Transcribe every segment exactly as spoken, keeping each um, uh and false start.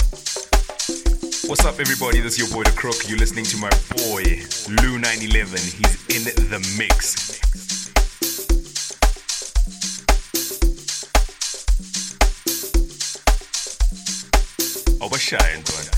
What's up, everybody? This is your boy The Crook. You're listening to my boy Lou nine eleven. He's in the mix. Awashaya ntwana.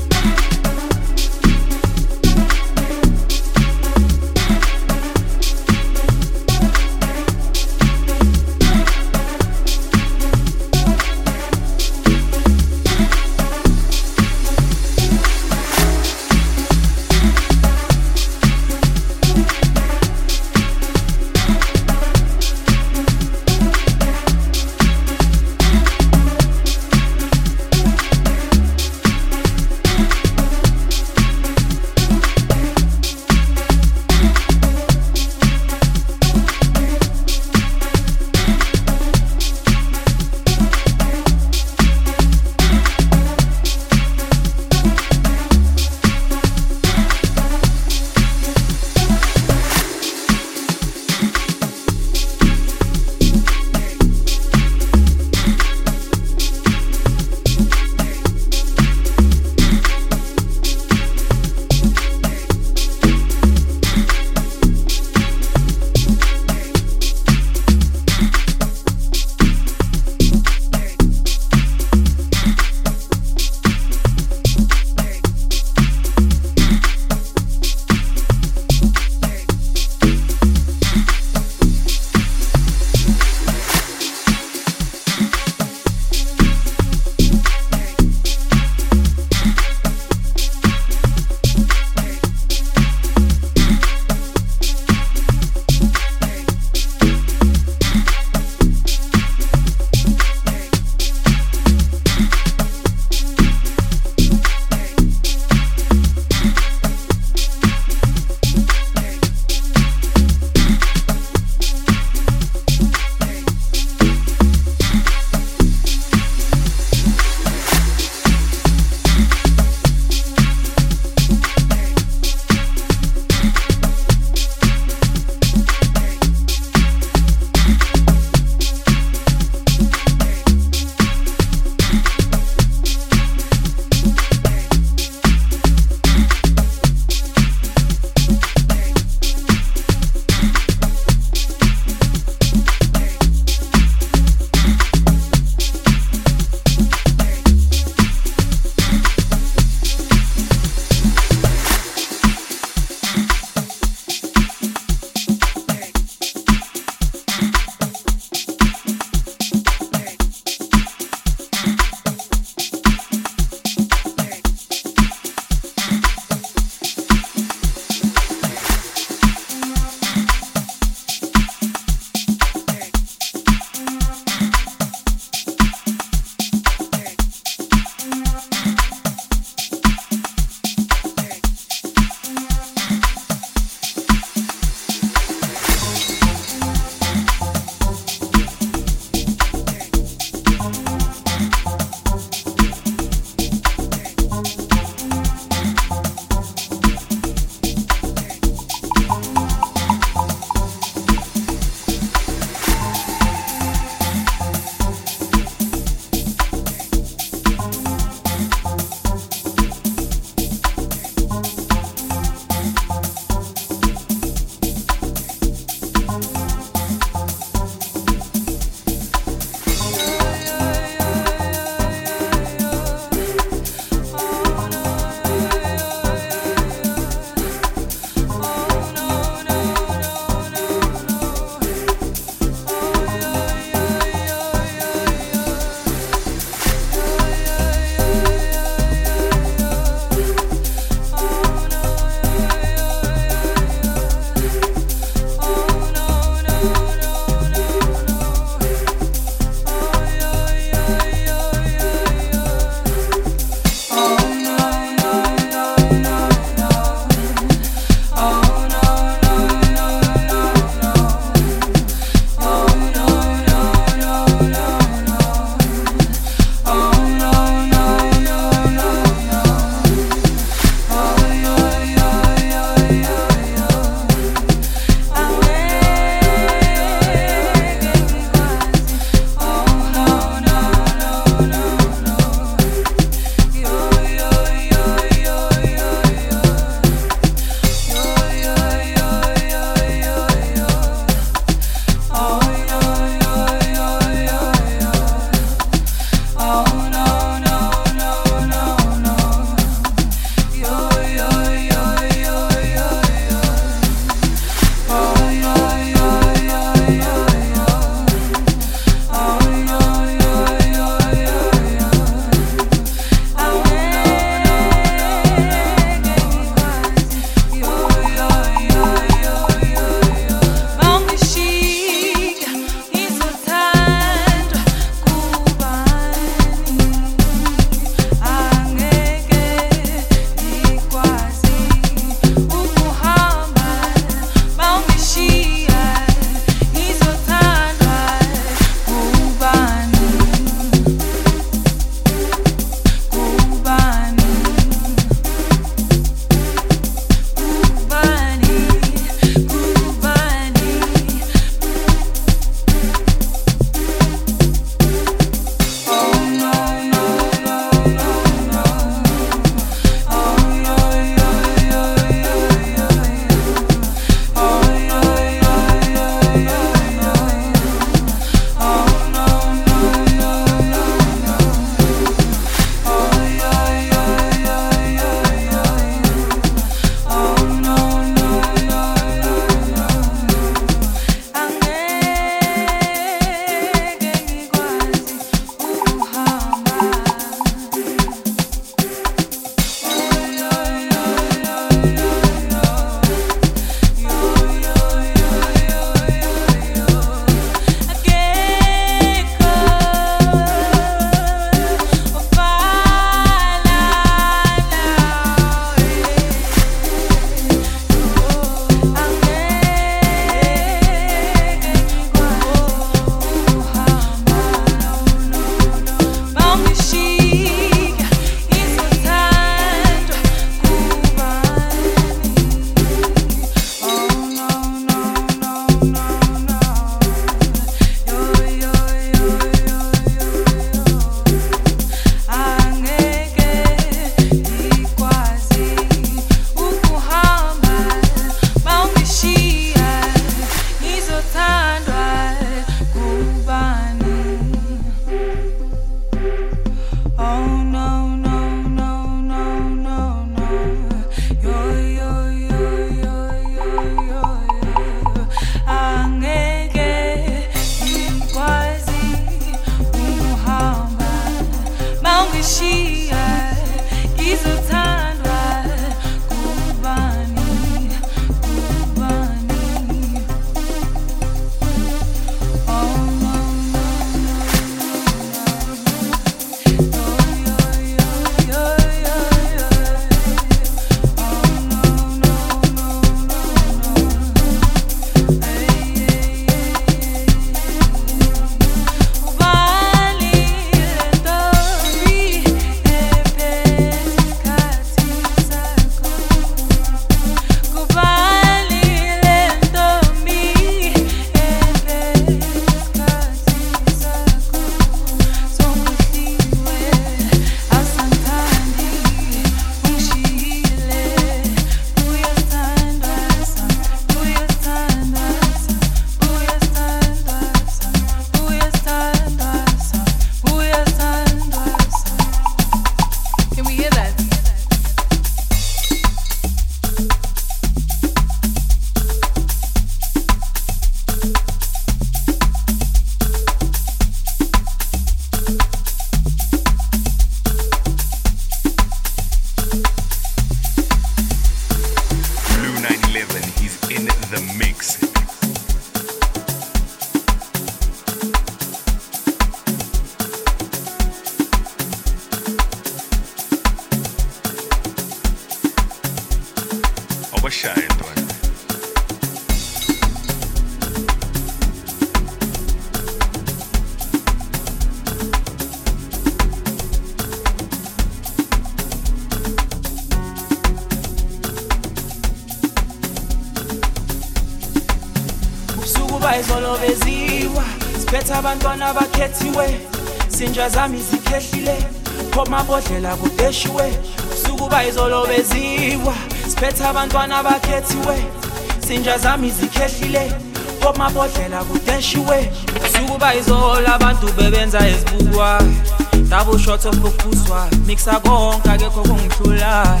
izoloveziwa siphethe abantwana abakhethiwe sinja zami zikhehlile phomabodlela kudeshiwe sukuba izoloveziwa siphethe abantwana abakhethiwe sinja zami zikhehlile phomabodlela kudeshiwe sukuba izola abantu bebenza ezibukwa double shot of focuswa mixa konke akekho kungihlula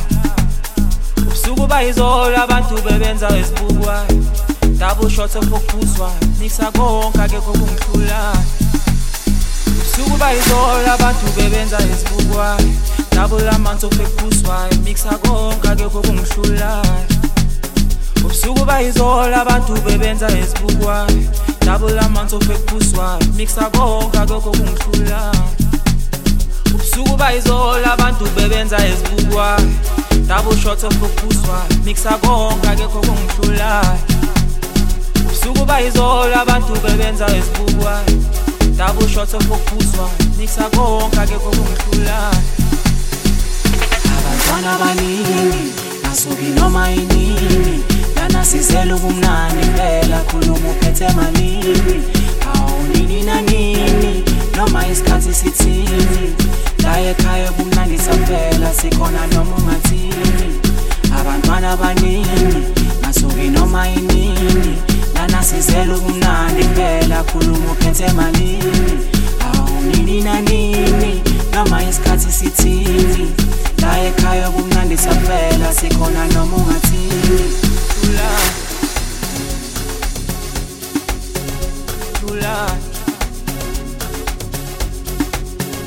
sukuba izola abantu bebenza ezibukwa double shots of focuswa mixa konke akekho kungihlula sukuba izola abantu bebenza ezibukwa double amount of focuswa mixa konke akekho kungihlula sukuba izola abantu bebenza ezibukwa double amount of focuswa mixa konke akekho kungihlula sukuba izola abantu bebenza ezibukwa double shots of focuswa mixa konke akekho kungihlula sukuba izola abantu bebenza ezibukwa double shots of focuswa mixa konke akekho kungihlula abantwana abaningi nasuki noma inini lana sizela ubumnandi phela khuluma uphethe malini awunini nanini noma isikhathi sithini la ekhaya ubumnandi saphela sikhona noma ungathini abantwana abaningi nasuki noma inini lana sizela ubumnandi phela khuluma uphethe malini awunini nanini noma isikhathi sithini la ekhaya ubumnandi saphela sikhona noma ungathini Lula Lula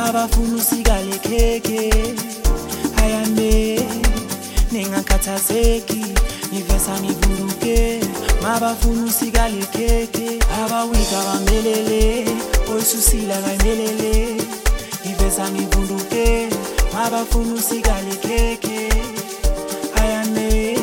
mabafuna usikale khekhe ayame ningakhathazeki ngivesa ngivunduke mabafuna usikale khekhe abawika bamelele oyisusila kamelele ngivesa ngivunduke mabafuna usikale khekhe ayame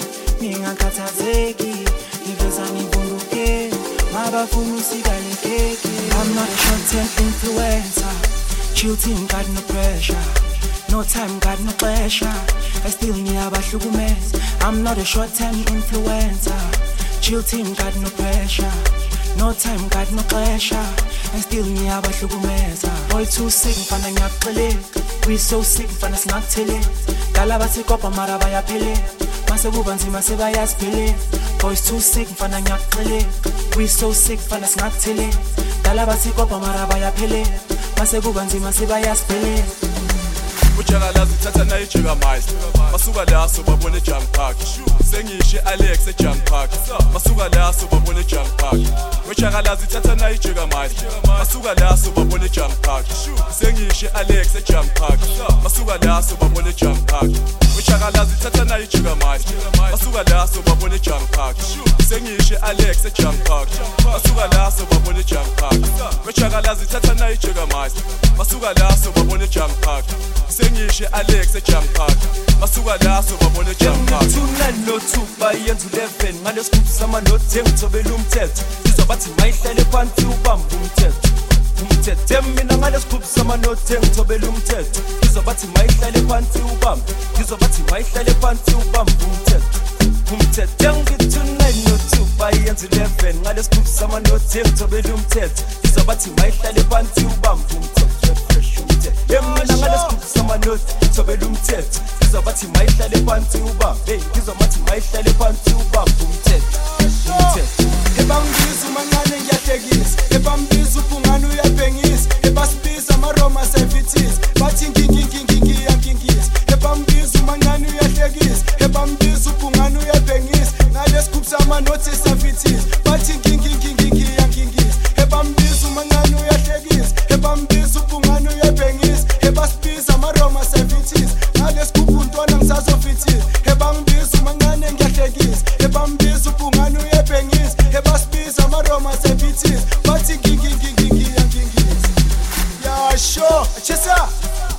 ningakhathazeki ngivesa ngivunduke mabafuna usikale khekhe. I'm not a short-term influencer. Chill team got no pressure. No time got no pressure. I still ngiyabahlukumeza. I'm not a short-term influencer. Chill team got no pressure. No time got no pressure. I still ngiyabahlukumeza. Boy too sick mfana ngiyakuxeleka. We so sick mfana singakuthelela. Dala basikopa mara bayaphela. Mase kuba nzima sebayasiphela. Boys too sick mfana ngiyakuxeleka. We so sick mfana singakuthelela. Dala basikopa mara bayaphela. Mase kuba nzima sebayasiphela. Ujakalazi thatha nayo ijika mice masuka laso babone junk park sengishe Alex e junk park masuka laso babone junk park Ujakalazi thatha nayo ijika mice masuka laso babone junk park sengishe Alex e junk park masuka laso babone junk park Ujakalazi thatha nayo ijika mice masuka laso babone junk park sengishe Alex e junk park masuka laso babone junk park Ujakalazi thatha nayo ijika mice masuka laso babone junk park sengishe Alex e jump park masuka laso babone jump park two no two bayenza eleven ngale scoop sama no ten ngithobela umthetho izobathi mayihlele phansi ubamba umthetho umthetho mina ngale scoop sama no ten ngithobela umthetho izobathi mayihlele phansi ubamba izobathi mayihlele phansi ubamba umthetho umthetho ngithi two no two bayenza eleven ngale scoop sama no ten ngithobela umthetho izobathi mayihlele phansi ubamba umthetho Yemina ngale scoop sama note thobela umthetho izobathi mayihlale phansi ubambe izobathi mayihlale phansi ubambe umthetho umthetho ebambiza umancane ngiyahlekisa ebambiza ubungane uyabhengisa ebasibiza amaroma services bathi ngingingingingi yankingisa ebambiza umancane uyahlekisa ebambiza ubungane uyabhengisa ngale scoop sama note services bathi ngingingingingi yankingisa ebambiza umancane uyahlekisa ebambiza ubungane uyabhengisa ebasibiza amaroma services ngale scoop untwana ngisazofithisa ebambiza umancane ngiyahlekisa ebambiza ubungane uyabhengisa ebasibiza amaroma services bathi ngingingingingi yankingisa yasho chesa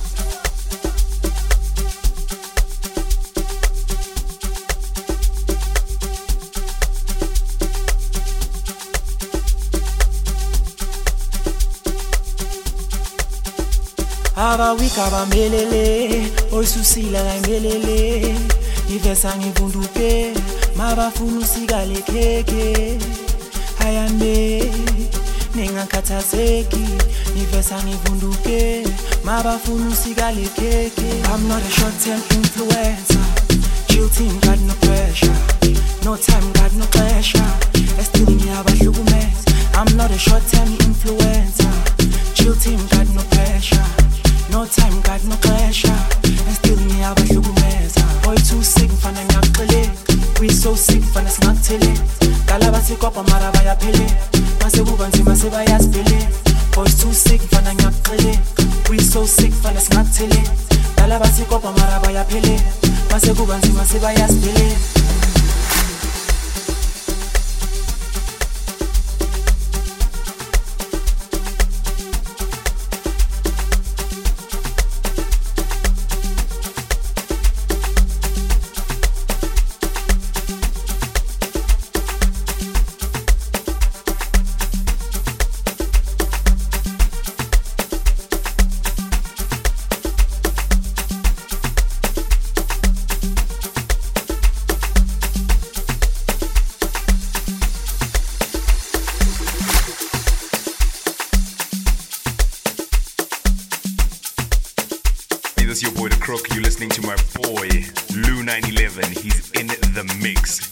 abawika bamelele oyisusila kamelele ngivesa ngivunduke mabafuna usikale khekhe ayame ningakhathazeki ngivesa ngivunduke mabafuna usikale khekhe. I'm not a short-term influencer. Chill team got no pressure. No time got no pressure. I still ngiyabahlukumeza. I'm not a short-term influencer. Chill team got no pressure. No time, got no pressure. And still ngiyabahlukumeza. Boy too sick mfana ngiyakuxeleka. We so sick mfana singakuthelela. Dala basikopa mara bayaphela. Mase kuba nzima sebayasiphela. Boys too sick mfana ngiyakuxeleka. We so sick mfana singakuthelela. Dala basikopa mara bayaphela. Mase kuba nzima sebayasiphela. This is your boy The Crook. You're listening to my boy Lou nine eleven. He's in the mix.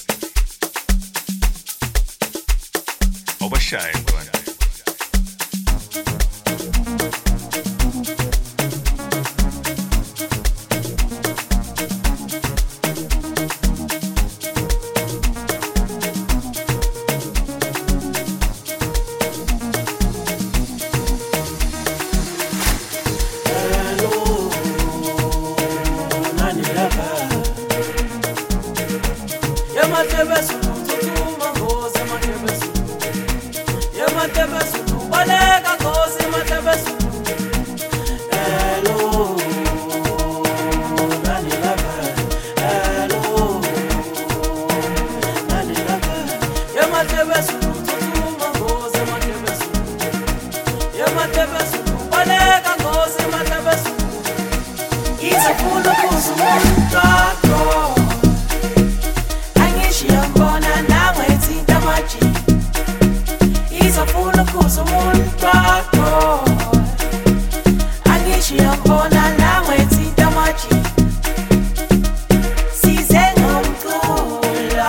Obashai, man. ngiyambona nawe thinta maji size ngomculo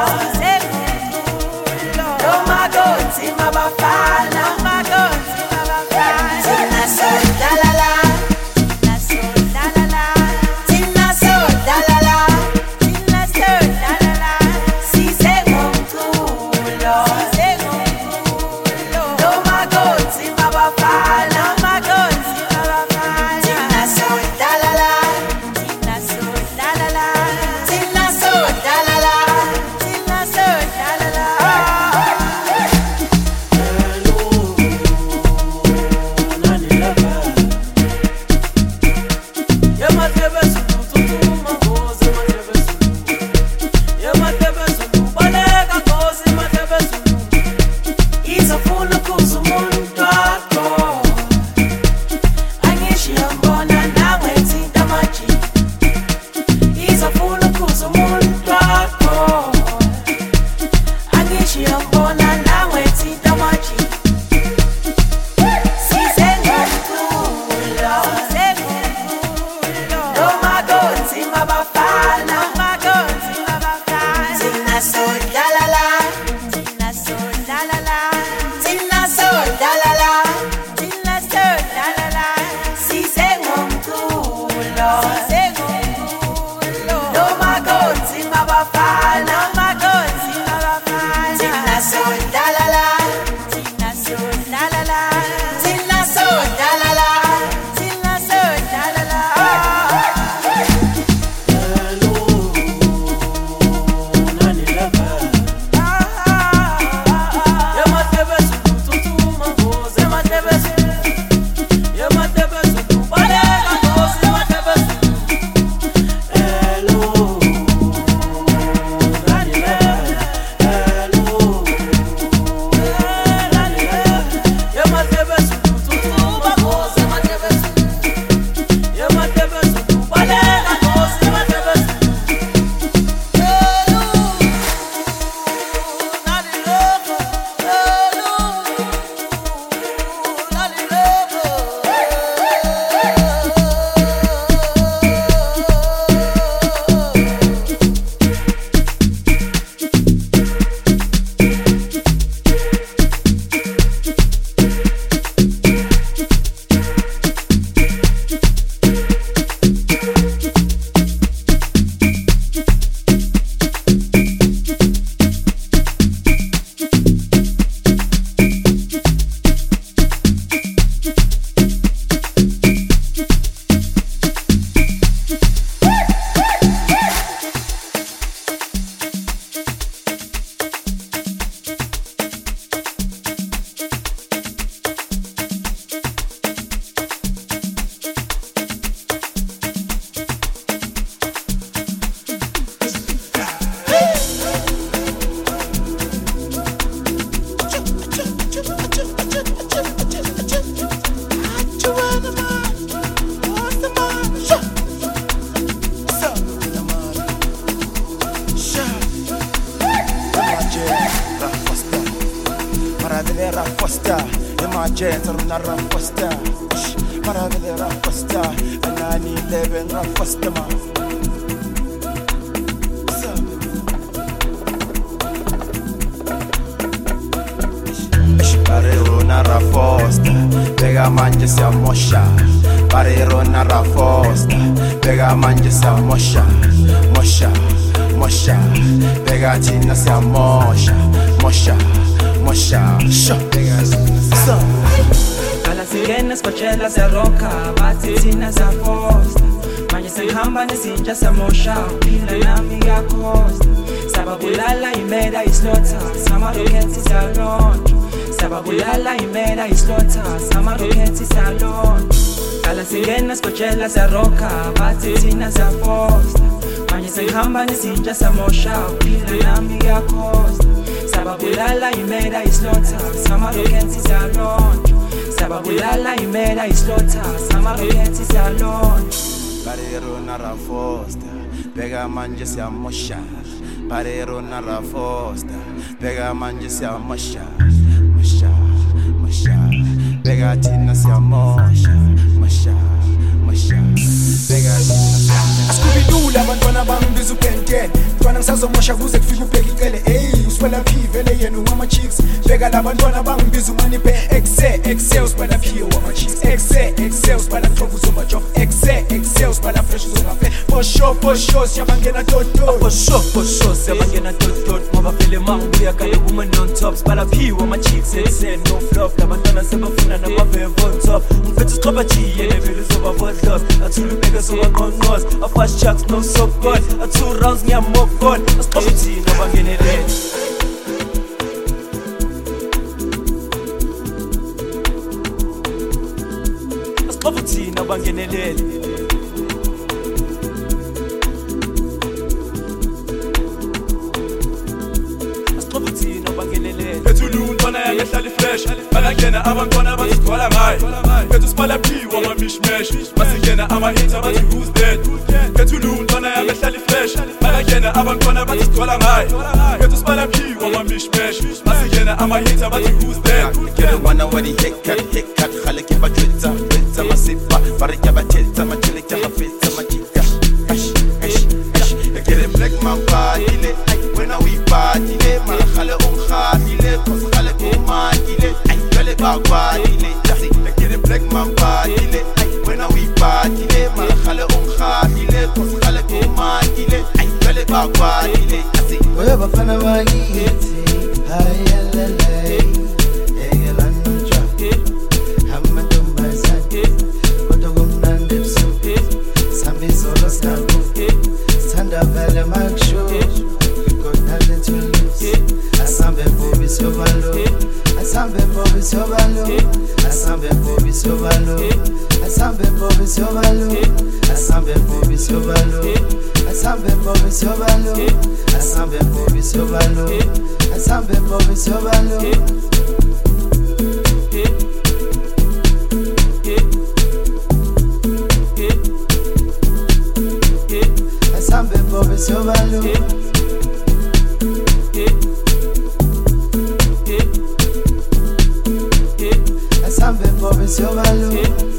noma konzima bafana noma konzima bafana thina sodalala thina sodalala thina sodalala thina sodalala size ngomculo size ngomculo noma konzima bafana noma konzima bafana thina sodalala thina sodalala thina sodalala thina sodalala izofuna kuza umuntu wakho angishiyambona nawe thinta maji izofuna kuza umuntu wakho angishiyambona nawe thinta maji size ngomculo size ngomculo noma konzima bafana noma konzima bafana thina sodalala thina sodalala thina sodalala thina sodalala size ngomculo size ngomculo noma konzima bafana noma konzima bafana thina sodalala thina sodalala thina sodalala thina sodalala Rafasta, emergency runa Rafasta, Maravilla Rafasta, and I need eleven Rafasta ma. Parero na Rafasta, pega manje sia mosha. Parero na Rafasta, pega manje sia mosha, mosha, mosha, pega tina sia mosha, mosha. Mosha, sho, so. Kala sirenas kochela se roka, bati tina za costa. Manje se hamba nesinja sa mosha, pila na miga costa. Sababu lala imeda islota, sama roketi salon. Sababu lala imeda islota, sama roketi salon. Kala sirenas kochela se roka, bati tina za costa. Manje se hamba nesinja sa mosha, pila na miga costa. Sababu lala imeda islota, sama roketi salon. Sababu lala imeda islota, sama roketi salon. Parero na Rafasta, pega manje sia mosha. Parero na Rafasta, pega manje sia mosha, mosha, mosha, pega tina sia mosha, mosha, mosha. bafana ngisazomosha kuze kufike ubheka icele ey uswela P vele yena wama chicks bheka labantwana bangibiza umaniphe exe exe uswela P wama chicks exe exe uswela drop uzoba job exe exe uswela fresh uzoba fe for sure for sure siyabangena dot dot for sure for sure siyabangena dot dot ngoba phela mangibuya kade woman on top sibala P wama chicks exe no flop labantwana sebafuna namabhev on top ngifethe isixhoba G yena vele uzoba vodlos athula ubheka soba qonqos a fast chucks no so good a two rounds ngiyamokon asixhoba thina bangenelele asixhoba thina bangenelele ethuluntwana yangehlala ifresh balangena abantwana bazigcwala ngayo phethu sibala P wama mishmash basingena ama-hits abathi who's that ethuluntwana yangehlala ifresh balangena abantwana bazigcwala ngayo phethu sibala P wama mishmash basingena ama-hits abathi who's that wana wadi hekkat hekkat khaleke batwetsa betsa masipa barika bathetsa macheleka bafetsa machika ash ash ash get black man party le when we party le malkhale umkhadile khoskhale kumakile ayele bakwatile jasi get black man party le when we party le malkhale umkhadile khoskhale kumakile ayele bakwatile jasi we bafana bayithi hayelele egelancha hamantombazane kodwa kumnandi ebusuku sambe solo sabo stand up vele maksho Asambe bobi sobalo, asambe bobi sobalo, asambe bobi sobalo, asambe bobi sobalo, asambe bobi sobalo, asambe bobi sobalo, asambe bobi sobalo, asambe bobi sobalo. Asambe bobi sobalo. Asambe bobi sobalo.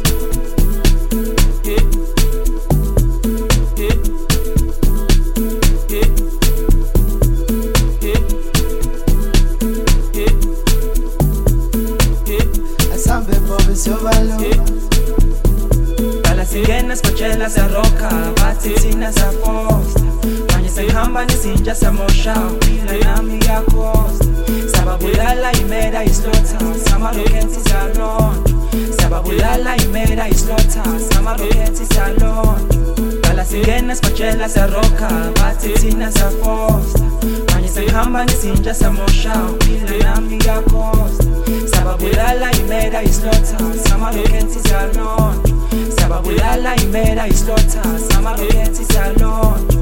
Asambe bobi sobalo. Dala singena sipotshela siyaroka bathi thina siyafosta manje sengihamba nezinja samosha phila nami yakhosta sababulala imeda islota samaroketi salonto sababulala imeda islota samaroketi salonto Dala singena sipotshela siyaroka bathi thina siyafosta manje sengihamba nezinja samosha phila nami yakhosta sababulala imeda islota samaroketi salonto sababulala imeda islota samaroketi salonto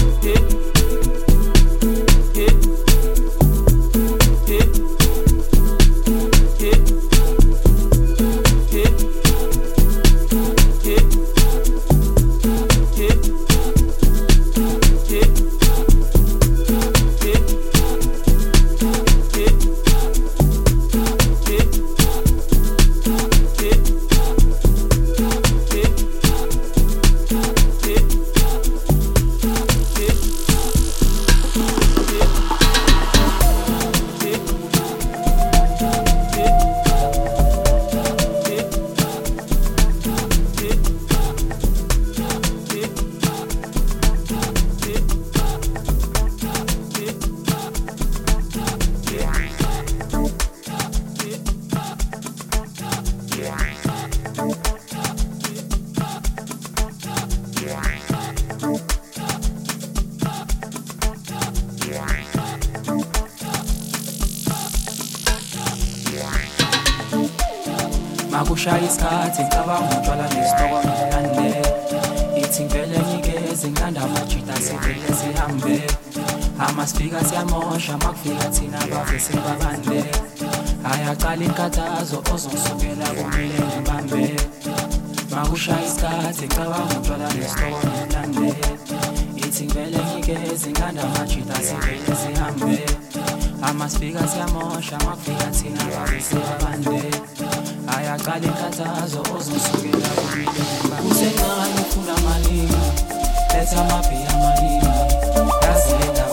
Makushaya isikhathi ngicabanga utshwala nesitoko ngilande ithi ngivele ngikeze ngilanda amajita sivele sihambe amasifika siyamosha makufika thina bave sibabande ayaqala inkathazo ozosukela kumile ngibambe Makushaya isikhathi ngicabanga utshwala nesitoko ngilande ithi ngivele ngikeze ngilanda amajita sivele sihambe amasifika siyamosha makufika thina bave sibabande ayaqala inkathazo ozosukela kumile usencane ufuna amaningi letha amabhiya amaningi yazi lena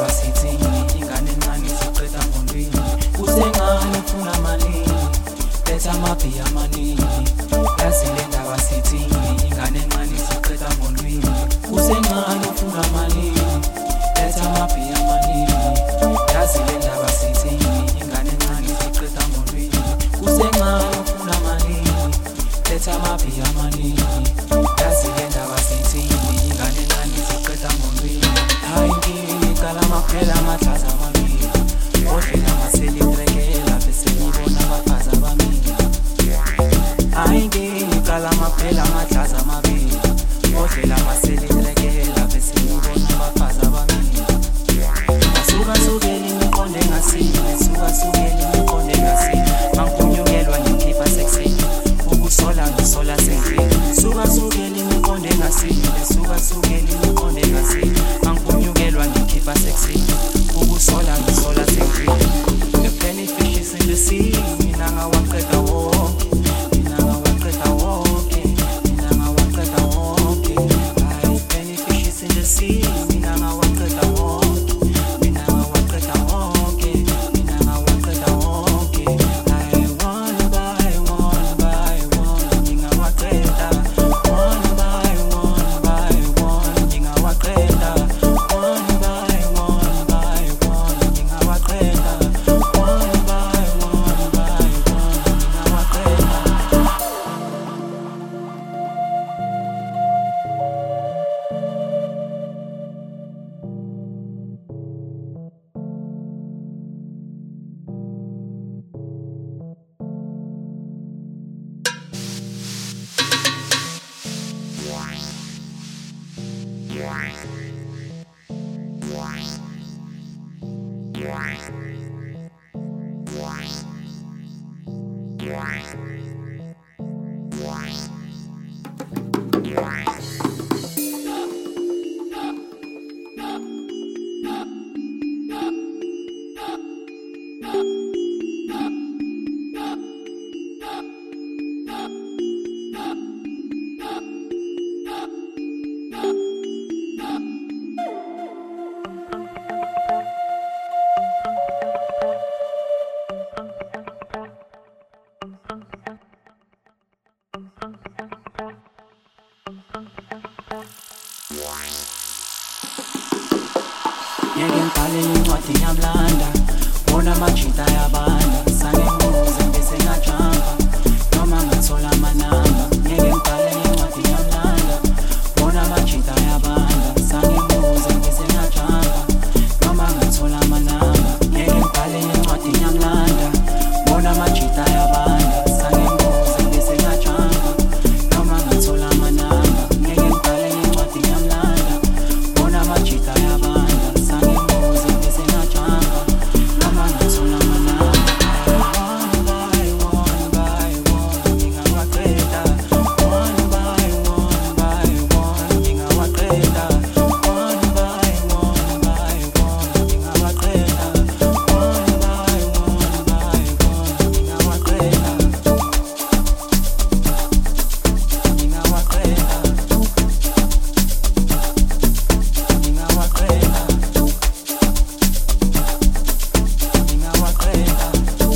ekusini lesuka sukeli uqonde ngathini angibunyukelwa ngikhipha sexini ukusola ngisola sengini the penny fishes in the sea mina ngawaqeda wonke mina ngawaqeda wonke mina ngawaqeda wonke I penny fishes in the sea mina ngawaqeda wonke mina ngawaqeda wonke mina ngawaqeda wonke I one by one by one ngingawaqeda one by one by one ngingawaqeda one by one by one ngingawaqeda one by one by one ngingawaqeda. Ngeke ngibhale incwadi yamlanda bona amajita yabanda sangibuze bese ngajamba noma ngathola amanamba ngeke ngibhale incwadi yamlanda bona amajita yabanda sangibuze bese ngajamba noma ngathola amanamba ngeke ngibhale incwadi yamlanda bona amajita yabanda sangibuze bese ngajamba noma ngathola amanamba ngeke ngibhale incwadi yamlanda bona amajita yabanda sangibuze bese ngajamba noma ngathola amanamba one by one by one ngingawaqeda one by one by one ngingawaqeda one by one by one ngingawaqeda one by one by one ngingawaqeda ngingawaqeda ngingawaqeda ngingawaqeda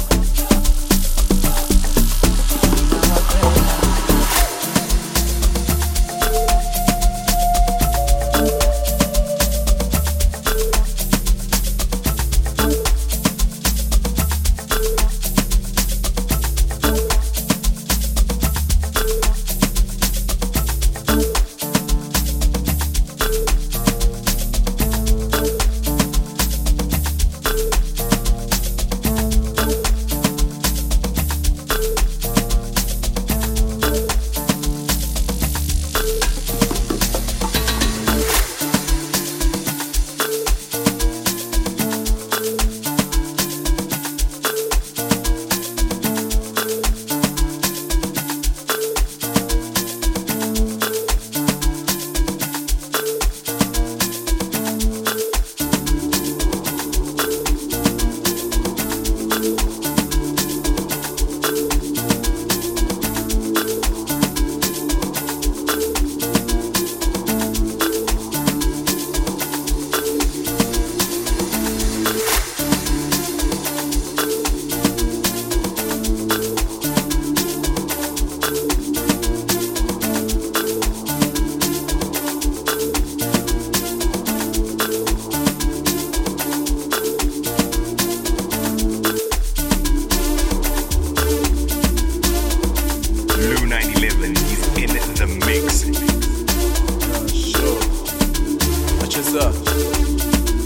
Lou nine eleven, he's in the mix. Sure. Chesa.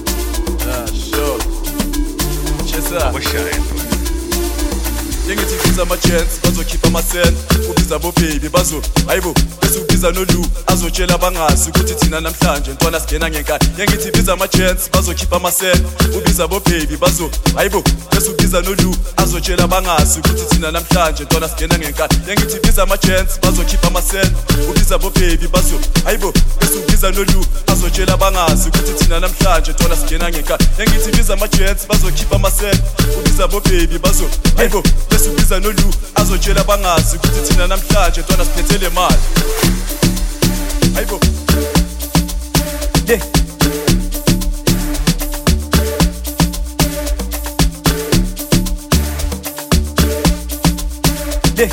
Ah, sure. Chesa. What's your Yengithi ubiza ama-chance bazokhipha amasena ubiza bo-baby bazo hayibo bese ubiza nolu azotshela bangazi ukuthi thina namhlanje ntwana singena ngenkani yengithi biza ama-chance bazokhipha amasena ubiza bo-baby bazo hayibo bese ubiza nolu azotshela bangazi ukuthi thina namhlanje ntwana singena ngenkani yengithi biza ama-chance bazokhipha amasena ubiza bo-baby bazo hayibo bese ubiza nolu azotshela bangazi ukuthi thina namhlanje ntwana singena ngenkani yengithi biza ama-chance bazokhipha amasena ubiza bo-baby bazo hayibo bese ubiza nolu azotshela bangazi ukuthi thina namhlanje ntwana siphethele mali hayibo de de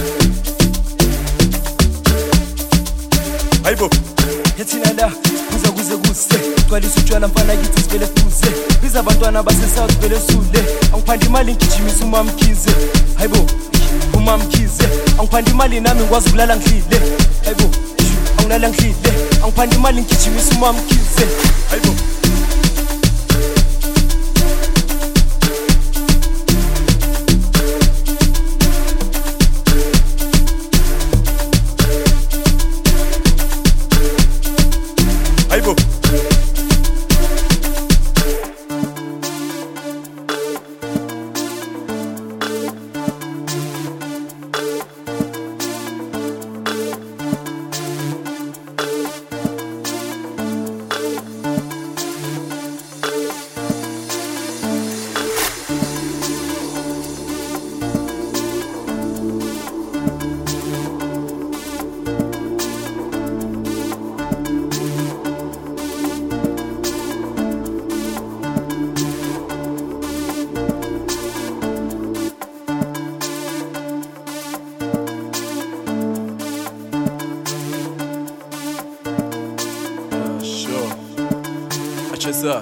hayibo yathina la kuza kuze kuse gcwalisa utshwala mfana kithi sivele fuze biza abantwana base-south vele sule angiphanda imali ngigijimisa umamkhize hayibo umamkhize angiphanda imali nami ngikwazi ukulala ngidlile hayibo angilala ngidlile angiphanda imali ngigijimisa umamkhize hayibo hayibo Chesa,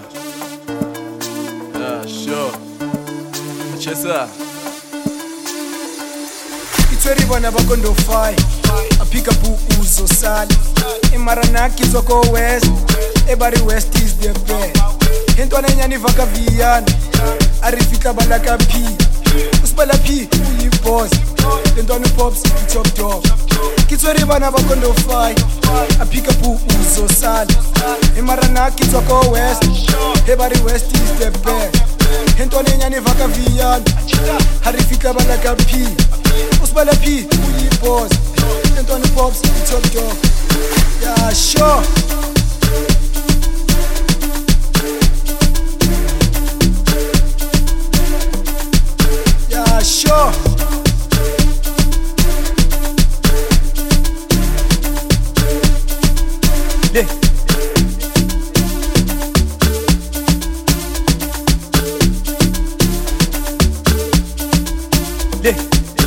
ah sure, Chesa. Itweri bana bakondo fai, apika pu uzo sali. Imaranaki zoko west, every west is the best. Hento ananyani vaka viyani, arifika balaka pi. Usbala pi, uyi boss. Hento anu pops, top top. Kitweri bana bakondo fai, apika pu uzo sali. Imaranaki zoko west, every west is the best. Hento ananyani vaka viyani, arifika balaka pi. Usbala pi, uyi boss. Hento anu pops, top top. Yeah, sure. Yeah, sure. de de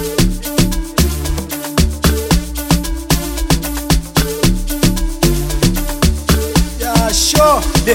Yeah, sure. de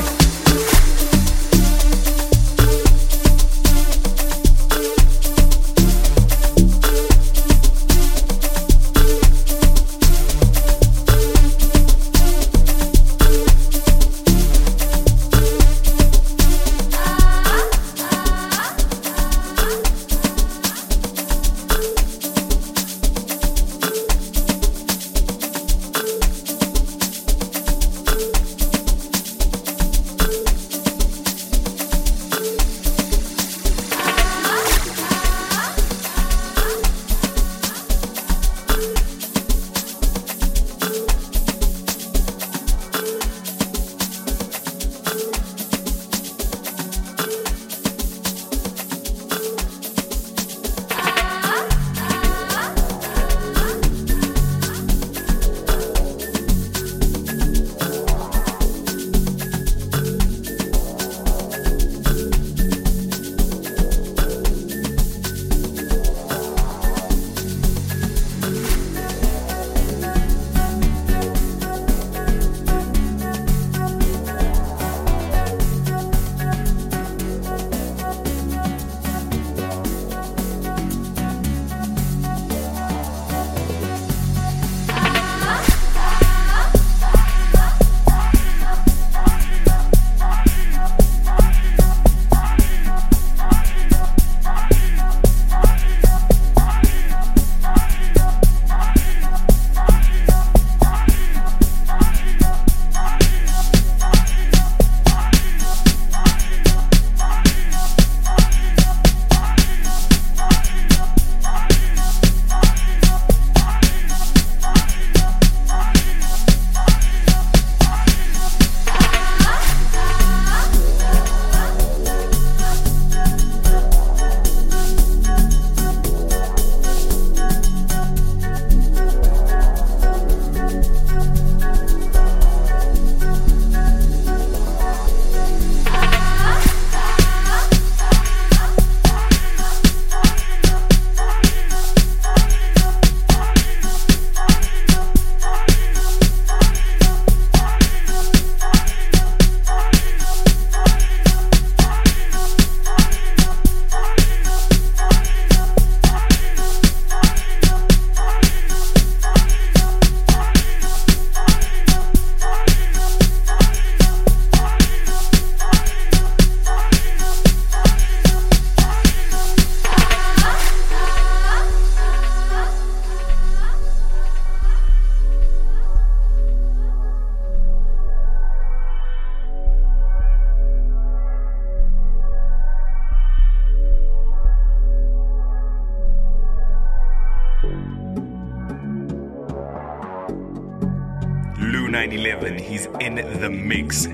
Lou nine eleven, he's in the mix.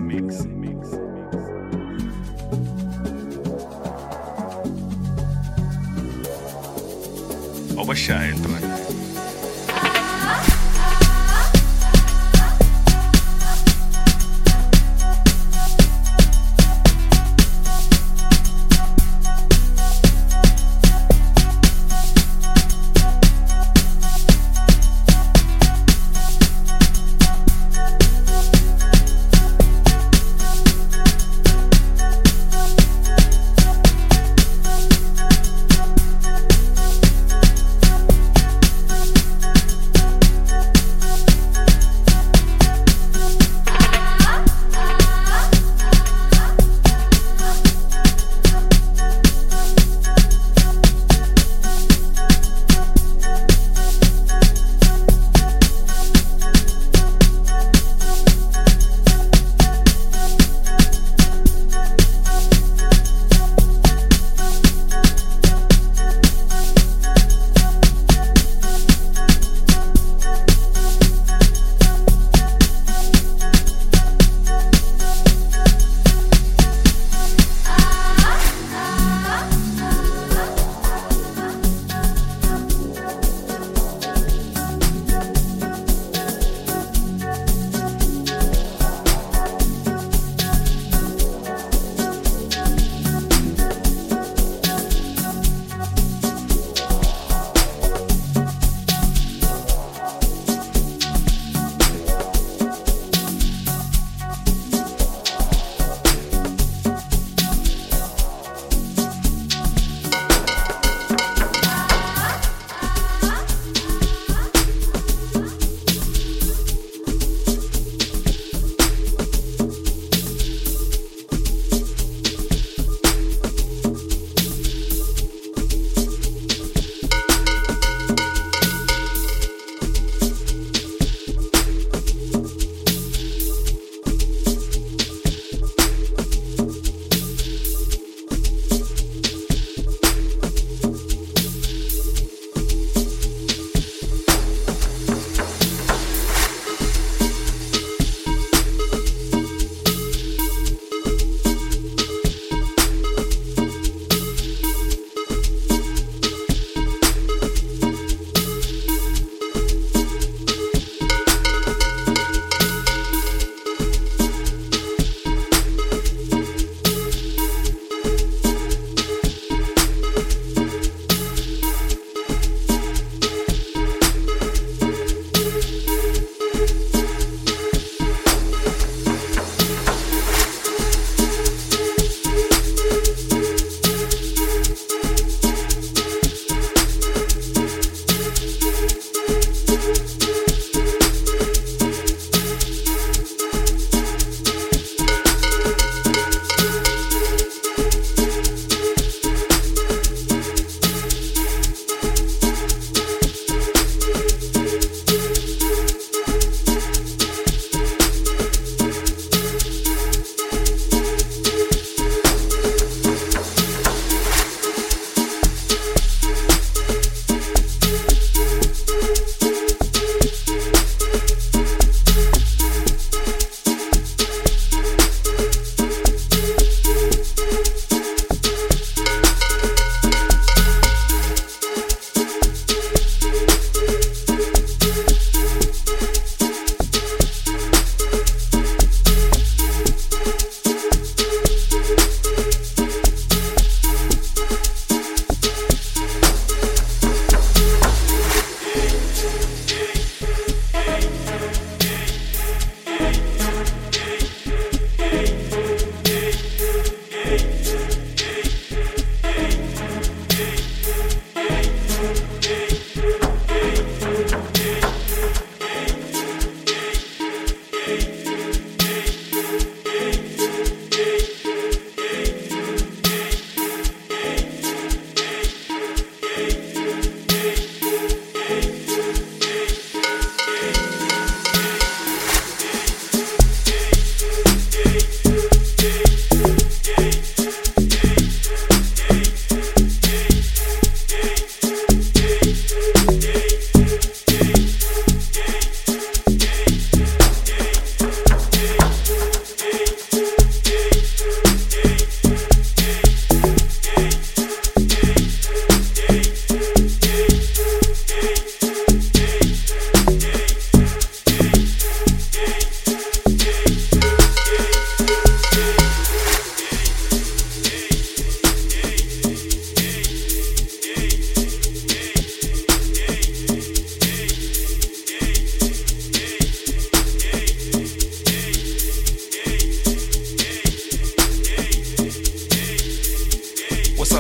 Obashaya, man.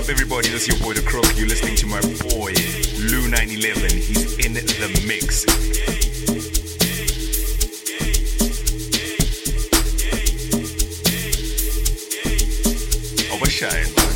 up, everybody? This is your boy The Crook. You're listening to my boy Lou nine eleven. He's in the mix. Overshine.